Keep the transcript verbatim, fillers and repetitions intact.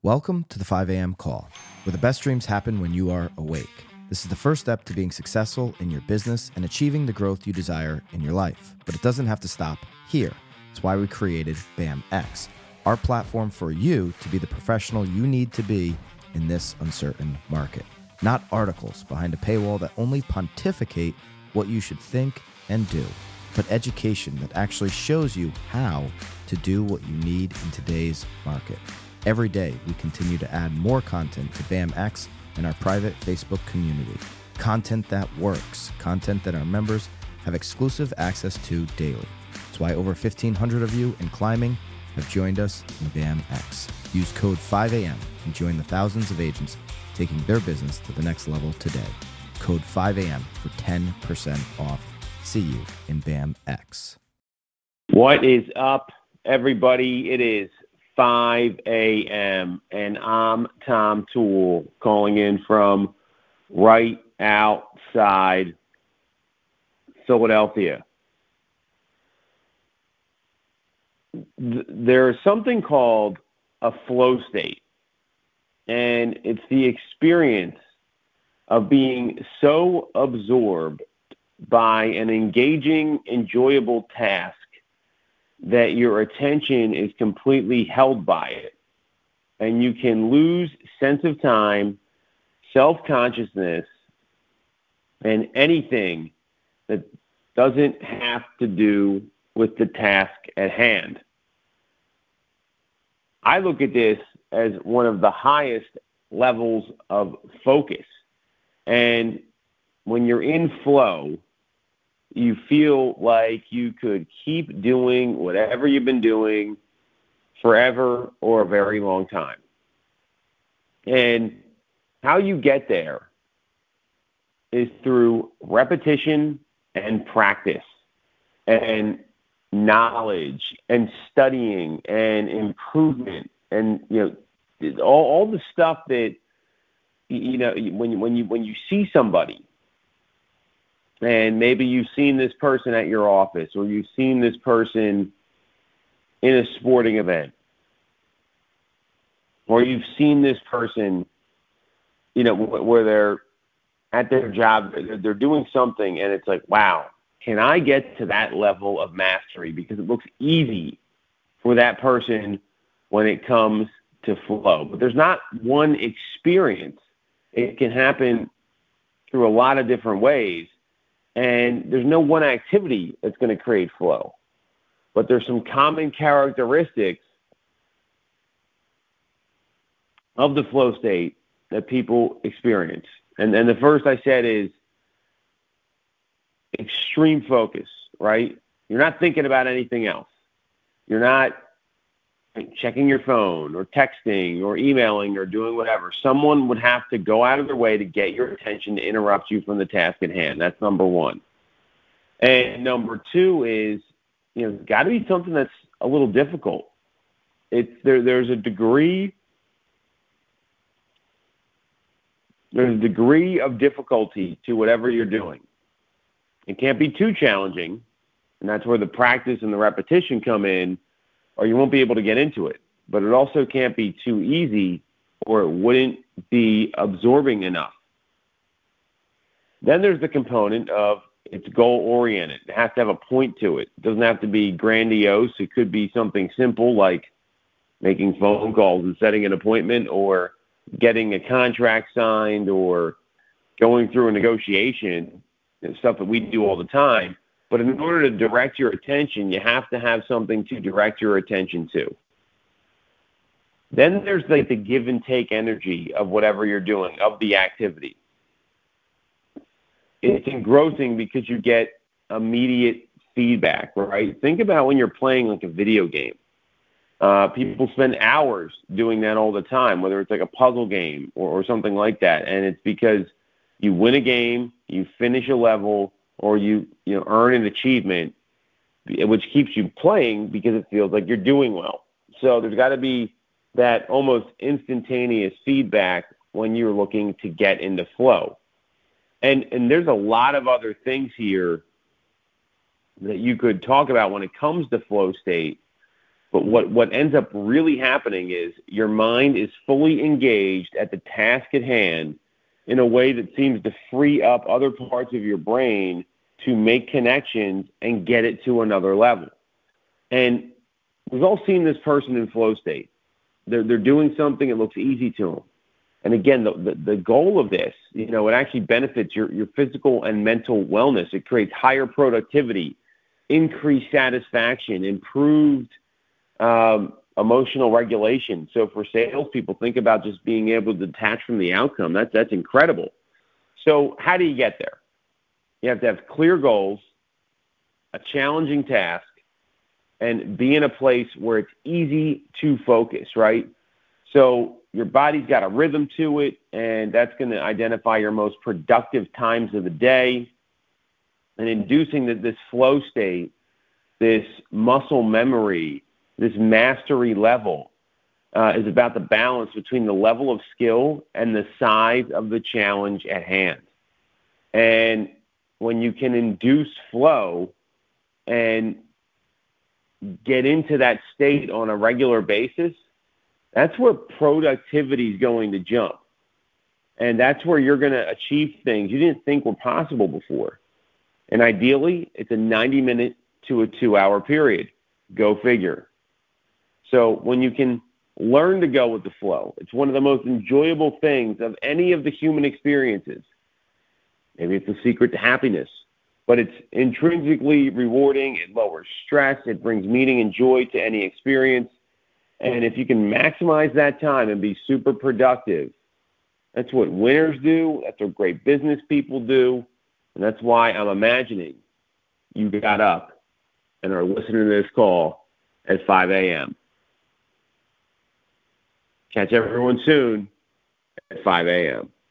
Welcome to the five a.m. call, where the best dreams happen when you are awake. This is the first step to being successful in your business and achieving the growth you desire in your life. But it doesn't have to stop here. It's why we created BAMX, our platform for you to be the professional you need to be in this uncertain market. Not articles behind a paywall that only pontificate what you should think and do, but education that actually shows you how to do what you need in today's market. Every day, we continue to add more content to BAMX and our private Facebook community. Content that works, content that our members have exclusive access to daily. That's why over fifteen hundred of you in climbing have joined us in BAMX. Use code five a m and join the thousands of agents taking their business to the next level today. Code five a m for ten percent off. See you in BAMX. What is up, everybody? It is five a m and I'm Tom Toole calling in from right outside Philadelphia. There's something called a flow state, and it's the experience of being so absorbed by an engaging, enjoyable task that your attention is completely held by it, and you can lose sense of time, self-consciousness, and anything that doesn't have to do with the task at hand. I look at this as one of the highest levels of focus, and when you're in flow, you feel like you could keep doing whatever you've been doing forever or a very long time. And how you get there is through repetition and practice and knowledge and studying and improvement and, you know, all, all the stuff that, you know, when, when you when you see somebody, and maybe you've seen this person at your office, or you've seen this person in a sporting event, or you've seen this person, you know, where they're at their job, they're doing something, and it's like, wow, can I get to that level of mastery? Because it looks easy for that person when it comes to flow. But there's not one experience. It can happen through a lot of different ways. And there's no one activity that's going to create flow. But there's some common characteristics of the flow state that people experience. And, and the first I said is extreme focus, right? You're not thinking about anything else. You're not checking your phone or texting or emailing or doing whatever. Someone would have to go out of their way to get your attention to interrupt you from the task at hand. That's number one. And number two is, you know, it's got to be something that's a little difficult. It's there. There's a degree. There's a degree of difficulty to whatever you're doing. It can't be too challenging, and that's where the practice and the repetition come in, or you won't be able to get into it. But it also can't be too easy, or it wouldn't be absorbing enough. Then there's the component of it's goal-oriented. It has to have a point to it. It doesn't have to be grandiose. It could be something simple like making phone calls and setting an appointment, or getting a contract signed, or going through a negotiation, and stuff that we do all the time. But in order to direct your attention, you have to have something to direct your attention to. Then there's like the give and take energy of whatever you're doing, of the activity. It's engrossing because you get immediate feedback, right? Think about when you're playing like a video game. Uh, people spend hours doing that all the time, whether it's like a puzzle game or, or something like that. And it's because you win a game, you finish a level, or you, you know, earn an achievement, which keeps you playing because it feels like you're doing well. So there's got to be that almost instantaneous feedback when you're looking to get into flow. And and there's a lot of other things here that you could talk about when it comes to flow state. But what, what ends up really happening is your mind is fully engaged at the task at hand in a way that seems to free up other parts of your brain to make connections and get it to another level. And we've all seen this person in flow state. They're, they're doing something, it looks easy to them. And again, the, the, the goal of this, you know, it actually benefits your, your physical and mental wellness. It creates higher productivity, increased satisfaction, improved um, emotional regulation. So for salespeople, think about just being able to detach from the outcome. That's, that's incredible. So how do you get there? You have to have clear goals, a challenging task, and be in a place where it's easy to focus, right? So your body's got a rhythm to it, and that's going to identify your most productive times of the day. And inducing that this flow state, this muscle memory, this mastery level uh, is about the balance between the level of skill and the size of the challenge at hand. And when you can induce flow and get into that state on a regular basis, that's where productivity is going to jump. And that's where you're going to achieve things you didn't think were possible before. And ideally, it's a ninety minute to a two hour period. Go figure. So when you can learn to go with the flow, it's one of the most enjoyable things of any of the human experiences. Maybe it's the secret to happiness, but it's intrinsically rewarding. It lowers stress. It brings meaning and joy to any experience. And if you can maximize that time and be super productive, that's what winners do. That's what great business people do. And that's why I'm imagining you got up and are listening to this call at five a.m. Catch everyone soon at five a.m.